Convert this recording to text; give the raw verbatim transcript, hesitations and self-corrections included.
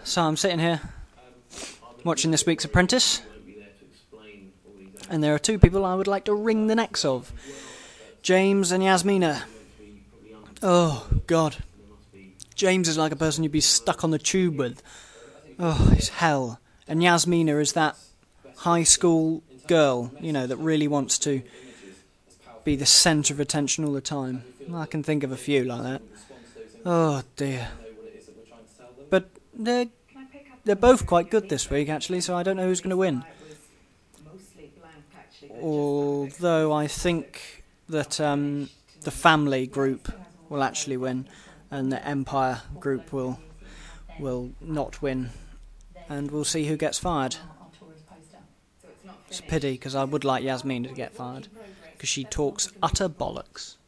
So I'm sitting here watching this week's Apprentice, and there are two people I would like to wring the necks of. James and Yasmina. Oh, God. James is like a person you'd be stuck on the tube with. Oh, it's hell. And Yasmina is that high school girl, you know, that really wants to be the centre of attention all the time. I can think of a few like that. Oh, dear. But they're, they're both quite good this week, actually, so I don't know who's going to win. Although I think that um, the family group will actually win, and the Empire group will will not win, and we'll see who gets fired. It's a pity, because I would like Yasmina to get fired, because she talks utter bollocks.